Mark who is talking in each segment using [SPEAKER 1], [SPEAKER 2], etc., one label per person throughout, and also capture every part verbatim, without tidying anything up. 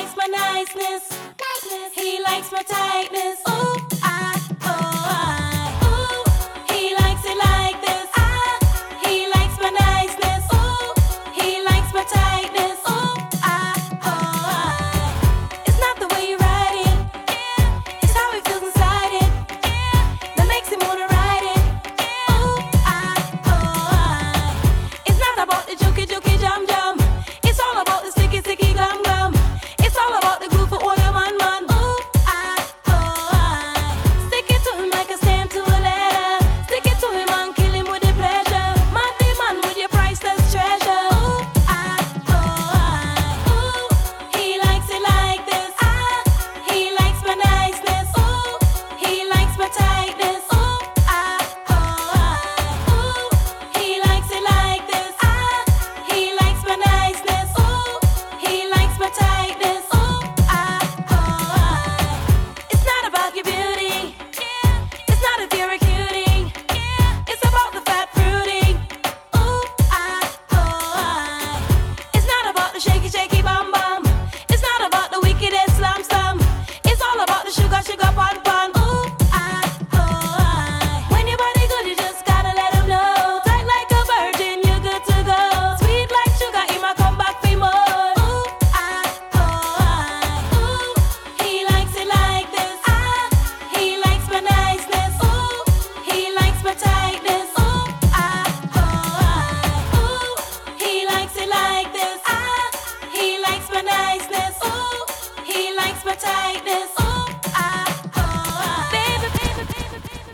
[SPEAKER 1] likes my niceness. He likes my tightness. Ooh, I, oh, I. Ooh, he likes it like this. I, he likes my niceness. Ooh, he likes my tightness. Ooh, I, oh, I. It's not the way you ride it. Yeah. It's how it feels inside it. Yeah. That makes him wanna ride it. Ooh, I, oh, I. It's not about the jokey jokey jam jam. It's all about the sticky sticky gum gum. It's all about the groove for all your man man. Ooh, I, oh, I. Stick it to him like a stamp to a letter. Stick it to him and kill him with the pleasure. Man, the man with your priceless treasure. Ooh, I, oh, I. Ooh, he likes it like this. I, he likes my niceness. Ooh, he likes my tightness. Ooh, I, oh, I. Ooh, he likes it like this. I, he likes my niceness. Ooh, he likes my tightness. Ooh, I, oh, I. It's not about your beauty. Yeah. It's not if you're a cutie. Yeah. It's about the fat fruity. Ooh, I, oh, I. It's not about the shaky shaky bum bum. It's not about the wickedest slum slum. It's all about the sugar sugar pun pun. Ooh, I, oh, I. When your body good, you just gotta let him know. Tight like a virgin, you're good to go. Sweet like sugar, he might come back for more. Ooh, I, oh, I. Ooh, he likes it like this. I, he likes my niceness. Ooh, he likes my tightness. Ooh, I, oh, I. Ooh, he likes it like this. I, he likes my niceness. Ooh, he likes my tightness. Ooh, I, oh, I. Baby, baby, baby, baby,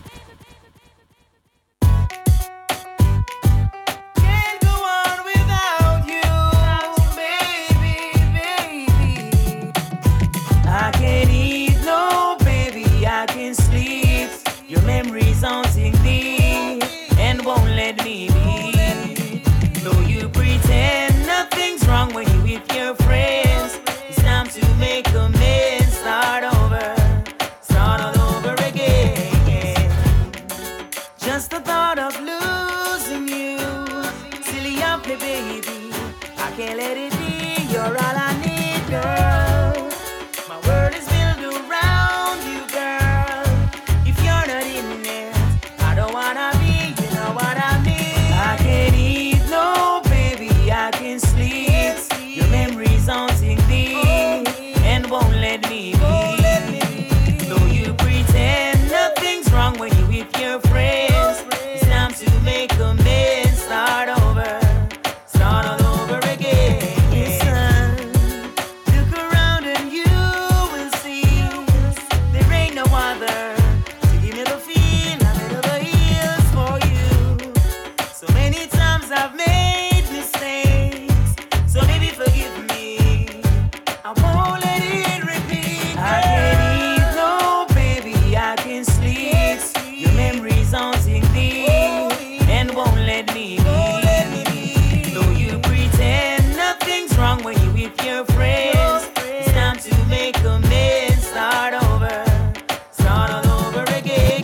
[SPEAKER 1] baby.
[SPEAKER 2] Can't go on without you, baby, baby. I can't eat, no, baby, I can't sleep. Your memory's haunting me and won't let me be. Though you pretend nothing's wrong when you with your friends, it's time to make amends. Start over, start all over again. Just the thought of losing you, silly of me, baby. I can't let it be. You're all I need, girl. My world is built around you, girl. If you're not in it, I don't wanna be. You know what I mean? I can't eat, no, baby. I can't sleep. Your memory's haunting me and won't let me be. Though you pretend nothing's wrong when you with your friends, it's time to make amends. Start over, start all over again. Listen, look around and you will see there ain't no other to give me the feel. I'm head over heels for you. So many times I've made mistakes, so maybe forgive me. I won't let it repeat. I can't eat, no, baby, I can't sleep. Your memory's haunting me and won't let me be. Though you pretend nothing's wrong when you with your friends, it's time to make amends. Start over, start all over again.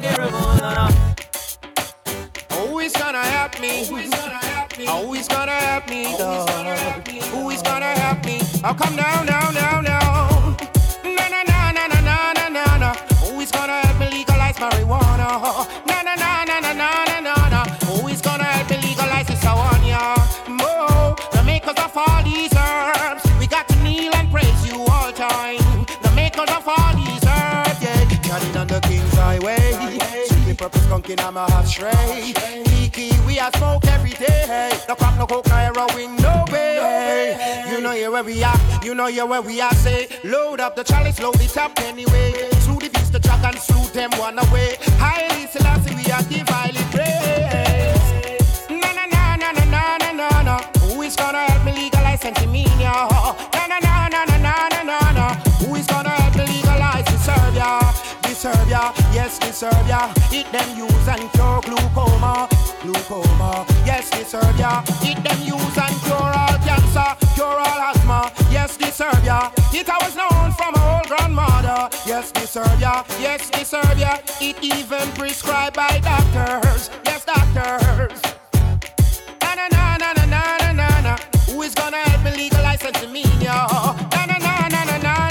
[SPEAKER 3] Who is gonna help me? Who is gonna help me? Who is gonna help me? Who is gonna help me? I'll come down, down, down, down. Na na na na na na na na na. Who is gonna help me legalize marijuana? Na na na na na na na na na. Who is gonna help me legalize this one, yeah? Mo, the makers of all these herbs, we got to kneel and praise you all time. The makers of all these herbs, yeah. Shining on the King's Highway. Strictly purpose skunking, I'm a half stray. Kiki, we a smoke every day. No crack, no coke, no heroin, no way. You know here where we are, you know here where we are. Say, load up the chalice, load it up anyway. Slew the beast, the track and slew them one away. Highly Selassie, we are divinely praised. Na na na na na na na na na. Who is gonna help me legalize Sentimania? Na na na na na na na na na. Who is gonna help me legalize Serbia? Serbia, yes, the Serbia. It them use and cure glaucoma, glaucoma. Yes, the Serbia. It them use and cure all cancer, cure all asthma. Yes, the Serbia. It was known from our old grandmother. Yes, the Serbia. Yes, the Serbia. It even prescribed by doctors. Yes, doctors. Na na na na na na na na. Who is gonna help me legalize Sensimania? Na na na na na na.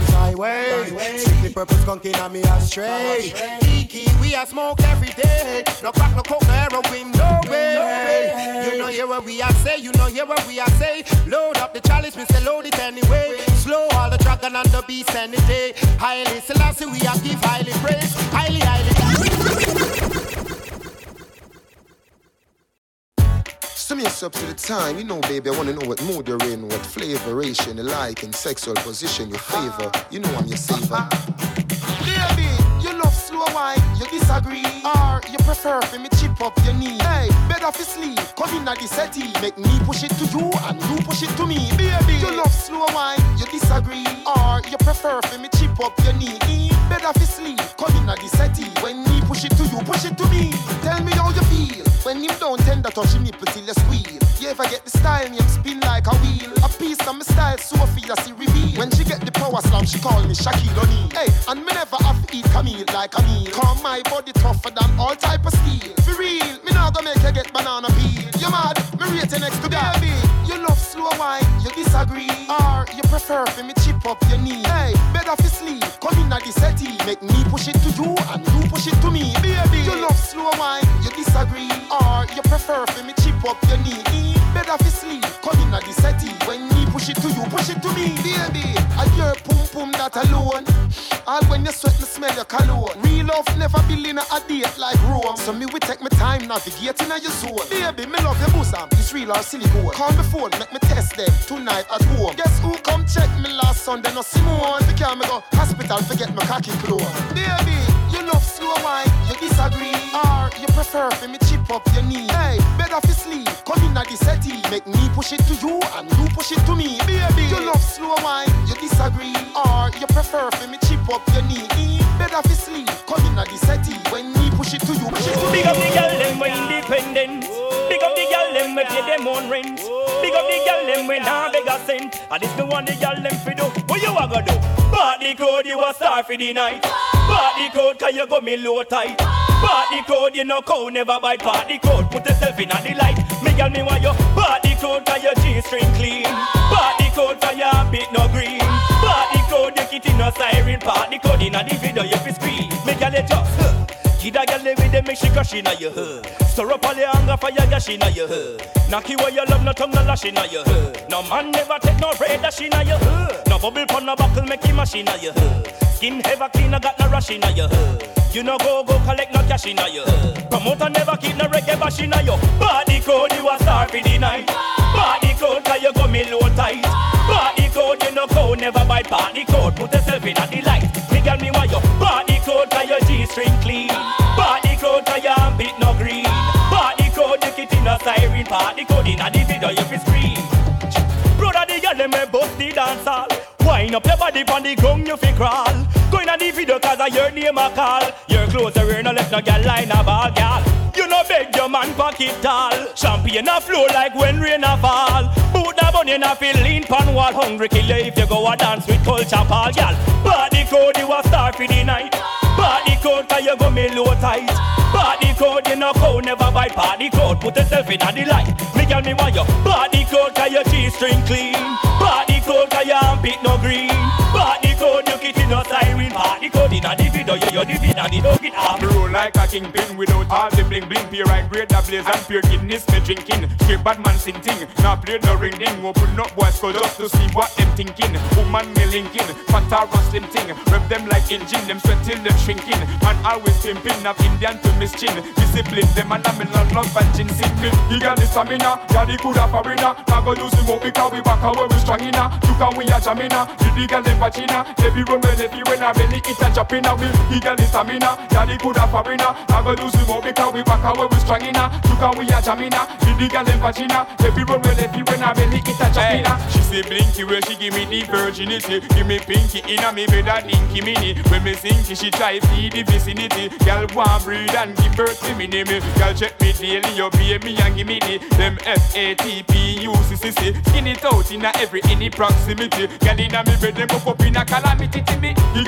[SPEAKER 3] King's Highway. Strictly purple skunking on me astray. Kiki, we a smoke every day. No crack, no coke, no heroin, no way. You know hear what we a say, you know hear what we a say. Load up the chalice, me say load it anyway. Slow all the dragon and the beast any day. Highly Selassie, we a give highly praise. Highly, highly.
[SPEAKER 4] So me up to the time, you know, baby, I wanna know what mood you're in, what flavoration you like, and sexual position you favor. You know I'm your saver. Baby, you love slow wine, you disagree, or you prefer for me chip up your knee. Hey, better for sleep, come in at the settee, make me push it to you and you push it to me. Baby, you love slow wine, you disagree, or you prefer for me chip up your knee. Better for sleep, come in at the settee, when me push it to you, push it to me. Tell me how you feel. When him don't tend to touch him nipple till you squeal. You ever get the style, me him spin like a wheel. A piece of my style, Sophia see reveal. When she get the power slam, she call me Shaquille O'Neal. Hey, and me never have to eat Camille like a meal. Call my body tougher than all type of steel. For real, me not gonna make you get banana peel. You mad? Me rate you next to baby. You love slow wine, you disagree, or you prefer for me chip up your knee. Hey, better for sleep, come in at the settee, make me push it to you and you push it to me. Baby, you love slow wine, you disagree, or you prefer for me chip up your knee. Better for sleep, come in at the settee, when me push it to you, push it to me. Baby, I hear pum pum that alone. All when you sweat, me smell your cologne. Real love never building a date like Rome. So me we take my time navigating at your zone. Baby, me love your bosom, it's real or silicone. Call me phone, make me test them tonight at home. Guess who come check me last Sunday? No Simone. Because me go hospital, forget my cocky clothes. Baby, you love slow wine, you disagree, or you prefer for me chip up your knee. Hey, better for sleep, come in at the settee, make me push it to you and you push it to me. Baby, you love slow wine, you disagree, or you prefer for me chip up your knee. Better for sleep, come in at the settee, when me push it to you, push it to me.
[SPEAKER 5] Big up the girl, them we independent. Big up the girl, them we pay them own rent. Big up the girl, them we nah beg a cent. And this the one the girl, them fi do. What you a go do? Party code, you a star for the night. Party code, cause you go me low tight. Party code, you know cow never buy. Party code, put yourself in a the light. Me girl, me want you. Party code, cause your G-string clean. Party code, cause your beat no green. Party code, you kitty no siren. Party code, in a the video, you fi scream. Me girl, you just huh. Kid a girl with them make she crush inna your head. Stir up all your anger for your gash inna your head. Knock you where you love, no tongue, no lash inna your head. No man never take no bread dash inna your head. No bubble pon no buckle make him mash inna your head. Skin ever clean, no got no rush inna your head. You no go go collect no cash inna your head. Promoter never keep no reggae bash inna your. Body code you a star for the night. Body code cause you go me low tight. Body code you no go never bite. Body code put yourself in a the light. Me girl me want you. Body code cause your G-string clean. Body code cause your beat no green. Body code you kitty no siren. Body code in a the video you fi scream. Brother the girl them me bust the dance hall. Wind up your body pon the ground you fi crawl. Go in a the video cause I hear name a call. Your clothes are wear no left no girl line a ball girl. You no beg your man pocket tall. Champagne a flow like when rain a fall. Boot a bunny a feel lean pan wall. Hungry kill you if you go a dance with culture pal girl. Body code you a star for the night. Body code cause you go me low tight. Body code you no cow never bite. Body code put yourself in a the light. Me girl me want you. Body code cause your G-string clean. Body code cause your armpit no green. Body code you kitty no siren. Body code in a the video you you the vid and the dog it up.
[SPEAKER 6] Roll like a kingpin without all the bling bling. Pure right grade the blaze and pure Guinness me drinking. Straight bad man sing ting. Now play no ring ding. Open up boys skull just to see what them thinking. Woman me linking. Fanta slim ting. Rev them like engine. Them sweat till them shrinking. Man always pimping up Indian to miss chin. Discipline them and I'm in love love and ginseng me. He got the stamina. Daddy could have a winner. Now go lose him up because we back away we strong inna. You can we a jamina. The girl them vagina. Every run when if you when I belly it a jump inna me. He got the stamina. Daddy could have a winner. Now go lose him up because we back away we strong inna. You can we a jamina. The girl them vagina. Every run when if you when I belly it a jump inna. She say blinky where she give me the virginity. Give me pinky inna me better dinky mini. When me sing she try feed the vicinity. Girl go and breed and give birth to me name. Girl check me daily, you pay me and give me the them F A T P U C C C. Skin it out in a every any proximity. Girl inna me bed them up up in a calamity to me. The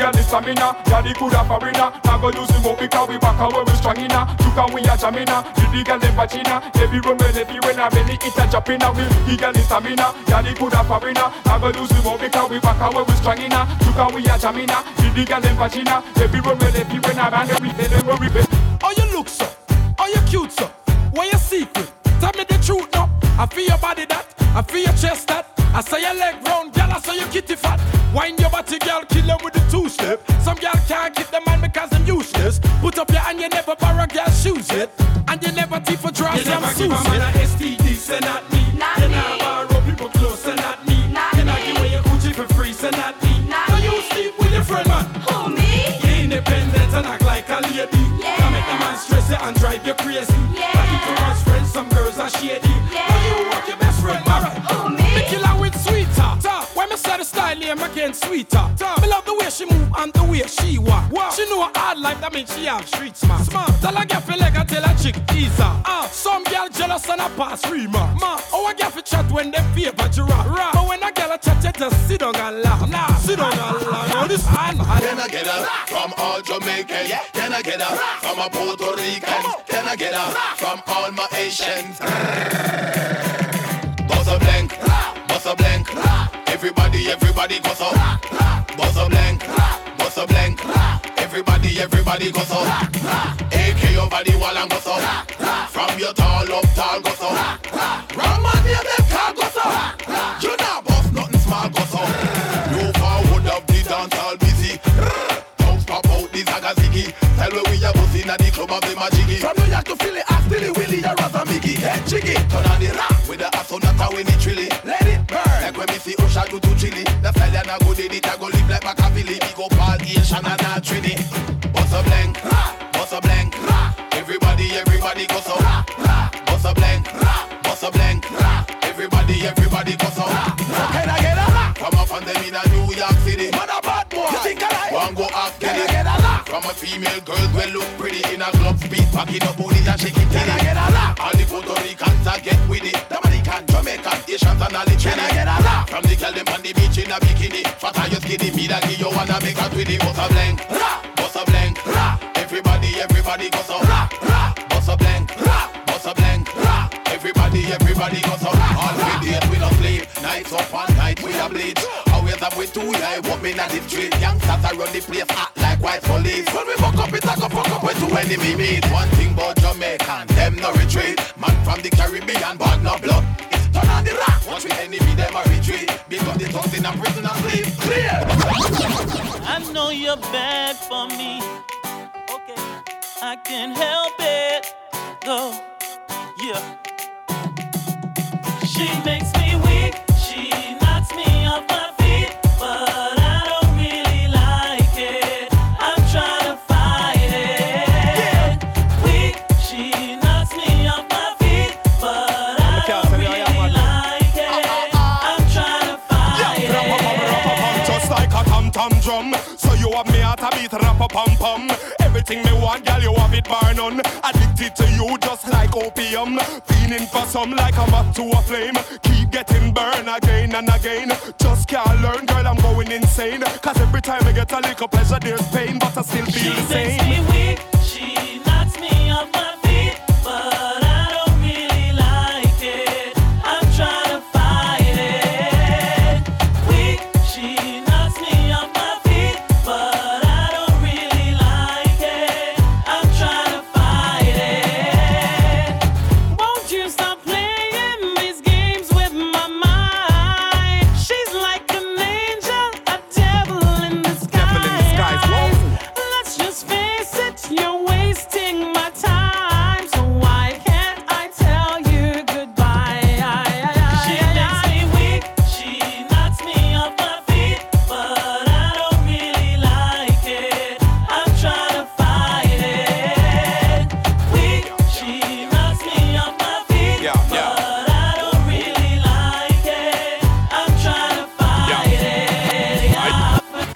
[SPEAKER 6] girl is stamina, yeah the good of foreigner. Now go use him up because we back away we strong inna. Look how we a jammina, the the girl them vagina. Every run when every when I belly it a jumpina. We the girl is stamina, yeah the good of foreigner. Now go use him up because we back away we strong inna. Look how we a jammina, the the girl them vagina. Every run when every when I belly we belly we belly.
[SPEAKER 7] How you look so? How you cute so? What your secret? Tell me the truth now. I feel your body that, I feel your chest that. I say your leg round, girl, I say your kitty fat. Wind your body, girl, kill them with the two-step. Some girl can't keep them man because I'm useless. Put up your hand, you never borrow girl's shoes yet. And you never teeth for drugs, I'm Susan. You never give a man a S T D, say not me. Not you me. You never borrow people close, say not me. Not you me. You never give away your Gucci for free, say not me. Not so me. You sleep with your friend, man. Who, me? You're independent and act like a lady. Yeah. Can make the man stress you and drive you crazy. Yeah. But if you want friends, some girls are shady. Yeah. But you want your best friend, alright. Who, me? Me kill her with sweeter. When me say the style name again sweeter. Me love the way she move and the way she walk. Wow. She know a hard life, that means she have street smart. Smart. Tell her girl feel like I tell her chick ease her. Ah, some girl jealous and a pass remark. Ma, oh a girl fi chat when they paper giraffe. Right. But when a girl a chat, you just sit down and laugh. Nah, sit down and laugh. Now this hand.
[SPEAKER 8] Can I get her from all Jamaicans? Yeah. Can I get her from a Puerto Rican? Can I get her from all my Asians? Buzz a blank, buzz a blank. Everybody, everybody go so. Buzz a blank, buzz a blank. Everybody, everybody go so. A K your body wall and go so. From your tall up tall go so. Ram man near them car go so. You not boss nothing small go so. You forward up the dance all busy. Don't pop out the zagazigi. Tell where we are bossing at the club of the Majigi. From New York to Philly, ask Billy Willie, you're a Mickey. Head jiggy, turn on the rap with the asonata when it trilly. Let it burn. Like when we see Usha do to chili. The stallion a go did it, I go live like Machiavelli. We go Paul, Asian and a Trini. Bust a blank, bust a blank. Everybody, everybody go so. Bust a blank, bust a blank. Everybody, everybody go so. Can I get a lock? From up on them in a New York City. Man a bad boy. You think I like? One go ask Can I get a lock? From a female girl well look pretty in a club speed, packing up booty and shaking. Can I get a lock? All the Puerto Ricans a get with it. Dominican, Jamaican, Asians and all the Can I get a lock? From the girl them on the beach in a bikini. Fat and you skinny, me that give you wanna make a twinny. Bust a blank, bust a blank. Everybody, everybody go so. Bust a blank, bust a blank. Everybody, everybody go so. All we did we don't sleep. Nights up and night we a bleach. Always up with two yeah, walk me at the street. Youngsters around the place act like white police. When we fuck up it, I go fuck up with two enemy meet. One thing about Jamaican, them no retreat. Man from the Caribbean, but no blood. It's turn on the rock. Watch me enemy, them a retreat. Because the tongues in a prison and sleep. Clear.
[SPEAKER 9] I know you're bad for me. Okay, I can't help it. Go, yeah. She makes me weak. She knocks me off my feet, but I don't really like it. I'm trying to fight it. Weak. She knocks me off my feet, but I don't really like it. I'm trying to fight it.
[SPEAKER 3] Just like a tom-tom drum. So you have me at a beat, rap-a-pum-pum. Everything me want, girl, you have it bar none. Addicted to you just like opium. Feeling for some like a moth to a flame. Keep getting burned again and again. Just can't learn, girl, I'm going insane. Cause every time I get a little pleasure, there's pain. But I still feel the same.
[SPEAKER 9] She makes me weak, she knocks me off my feet, but I don't really like it. I'm trying to fight it. Weak, she knocks me off my feet, but I don't really like it. I'm trying to fight it. Won't you stop playing these games with my mind? She's like an angel, a devil in disguise. Devil in disguise, whoa. Let's just face it, you're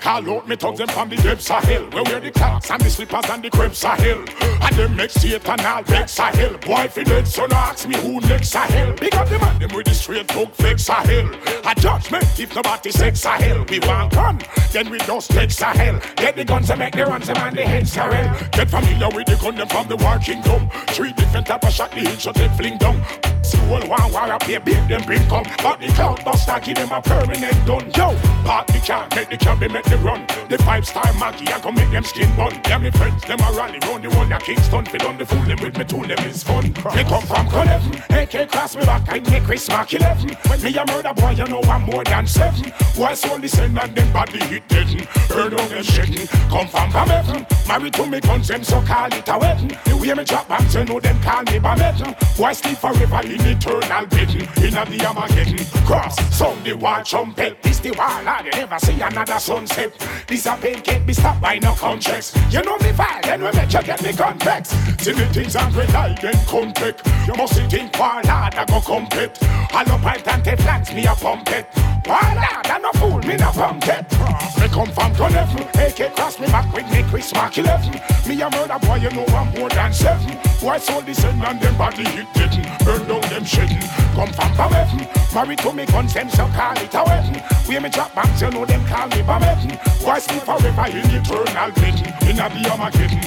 [SPEAKER 6] call out me thugs them from the depths of hell. Where wear the clocks and the slippers and the crepes of hell. And them make Satan all vex of hell. Boy fi dead, so no ask me who next of hell. Big up the man them with the straight talk flex of hell. A judgment if nobody sex of hell. We want gun, then we just text of hell. Get the guns and make the runs and the heads of hell. Get familiar with the gun them from the war kingdom. Three different type of shot the hit so they fling down. See all one war up here, beat them bring come. But the cloud buster give them a permanent done. Yo, part the car, make the cab, make the run. The five star Maggie, I can make them skin bun. Yeah, me friends, them a rally round the one that Kingston. Fi done the fool them with me tool, them is fun. Me come from Coleven, A K cross me back, I make Chris Mark eleven. When me a murder boy, you know I'm more than seven. Why soul listen and them body hit deaden. Burn on them shedding, come from Bametten. Married to me guns, them so call it a wedding. The way me drop bands, you know them call me Bametten. Why sleep forever in eternal bedding? In a the Armageddon cross, sound the war trumpet. This the war, I never see another sunset. This a pain can't be stopped by no contracts. You know me file, then we make you get me context. See the things I'm red eye, then contact. You must think war, lad, I go compete. Hollow pipe and Teflons, me a pump it. War, lad, I no fool, me no pump it. Me come from Coleven, A K cross me back with me Chris Mark eleven. Me a murder boy, you know I'm more than seven. Why soul listen and them body hit deaden. Burn down them shedding. Come from Bametten. Married to me guns, them so call it a wedding. Where me drop banks, you know them call me Bametten. Why sleep forever in eternal bedding? In a the Armageddon.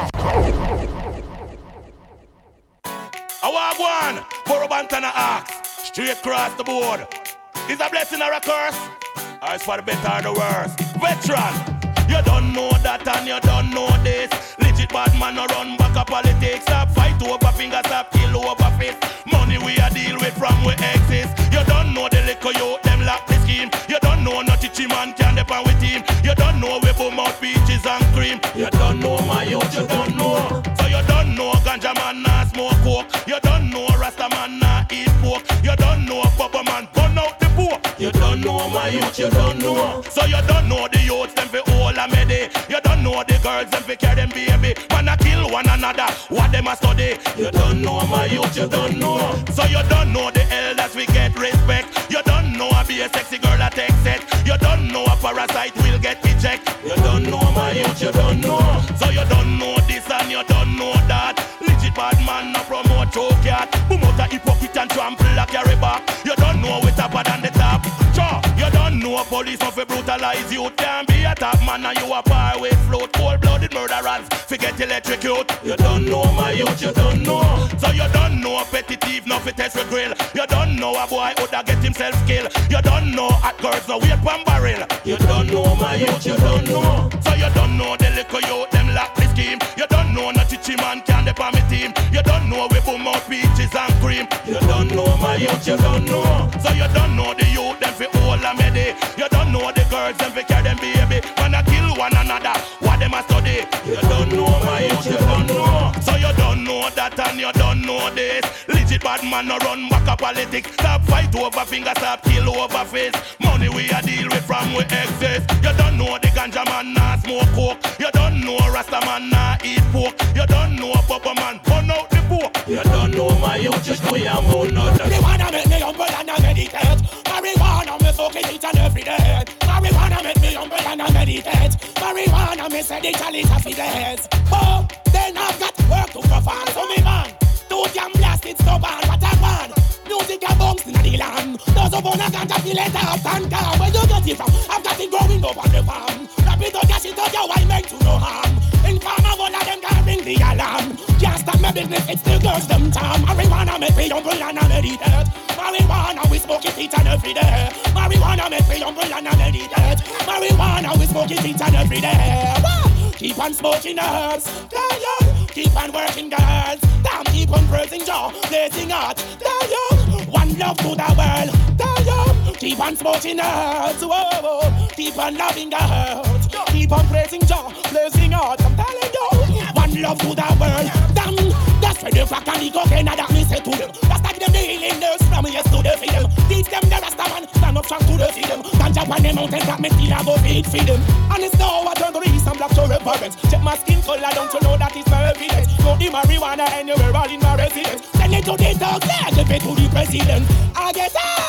[SPEAKER 8] I want one. Pour a bantana axe. Straight across the board. Is a blessing or a curse? Or it's for the better or the worse? Veteran, you don't know that and you don't know this. Legit bad man no run back a politics. Stop fight over fingers, stop kill over face. Money we a deal with from we exist. You don't know the liquor you them lock the scheme. You don't know no teachy man can depend with him. You don't know we boom out peaches and cream. You don't know my youth, you don't know. So you don't know ganja man nah smoke coke. You don't know Rasta man nah eat pork. You don't know Bubba man burn out the poor. You don't know my youth, you don't know. So you don't know the youths them fi all a medi. You don't know the girls them fi carry them baby. Man a kill one another, what them a study. You don't know my youth, you don't know. So you don't know the elders we get respect. You don't know a be a sexy girl a take set. You don't know a parasite will get eject. You don't know my youth, you don't know. So you don't know this and you don't know that. Legit bad man no promote choke cat. Boom out a hypocrite and trample a carry back. You don't know we tougher than the top. Sure, you don't know police of a brutalize you. Can't be a top man and you a far away float. Cold-blooded murderers forget electrocute. You don't know my youth, you don't know. So you don't know a petty thief, no fit test for grill. You don't know a boy who da get himself killed. You don't know hot girls no wait one barrel. You don't know my youth, you don't know. So you don't know the liquor youth, them lock the scheme. You don't know no teachy man can depend me team. You don't know we boom out peaches and cream. You don't know my youth, you don't know. So you don't know the youth, them fi all a medi. You don't know the girls, them fi carry them baby. Man a kill one another, what them a study. You don't know my youth, you don't know. So you don't know that and you don't know this. Legit bad man no run back a politics. Stop fight over fingers, stop kill over face. Money we a deal with from we exist. You don't know the ganja man nah smoke coke. You don't know Rasta man nah eat pork. You don't know Bubba man burn out the poor. You don't know my youth, just know your moon not.
[SPEAKER 10] Marijuana make me humble and I meditate. Marijuana me soak it each and every day. Marijuana make me humble and I meditate. Marijuana me say the chalice of the days. Oh, then I've got work to perform. So me man, two damn blast it stubborn. What a man, music a bounce in the land. Those of one a ganja feel it up and down. Where you get it from? I've got it growing up on the farm. Rap it up, cash it up, your wife make to no harm. In farmer, one of them can ring the alarm. Can't stop my business, it's the girls them time. Marijuana make me humble and I meditate. Marijuana we smoke it each and every day. Marijuana make me humble and I meditate. Marijuana we smoke it each and every day. Keep on smoking herbs, damn. Keep on working girls, damn. Keep on praising Jah, blazing out, damn. One love to the world, damn. Keep on smoking herbs, whoa. Keep on loving girls, keep on praising Jah, blazing out. I'm telling you, one love to the world, damn. That's where the crack and the cocaine that me say to them. That's like them the healing nurse from yes to the freedom. Teach them the Rasta man, stand up strong to the freedom. Ganja on the mountain that me still a go feed freedom. And it's now I turn to the east and black to reverence. Check my skin color, don't you know that is my evidence. Know the marijuana anywhere all in my residence. Send it to the dogs, yeah, give it to the president. I get high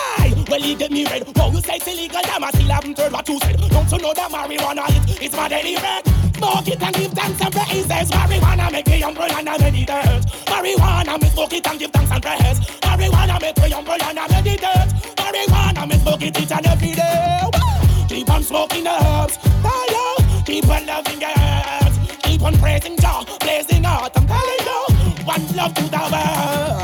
[SPEAKER 10] Well, he get me red. Whoa, you say it's illegal, damn, I still haven't heard what you said. Don't you know that marijuana it, it's my daily bread? Smoke it and give thanks and praises. Marijuana make me humble and I meditate. Marijuana me smoke it and give thanks and praise. Marijuana make me humble and I meditate. Marijuana me smoke it each and every day. Keep on smoking the herbs, oh, keep on loving the herbs. Keep on praising Jah, blazing out, I'm telling you. One love to the world.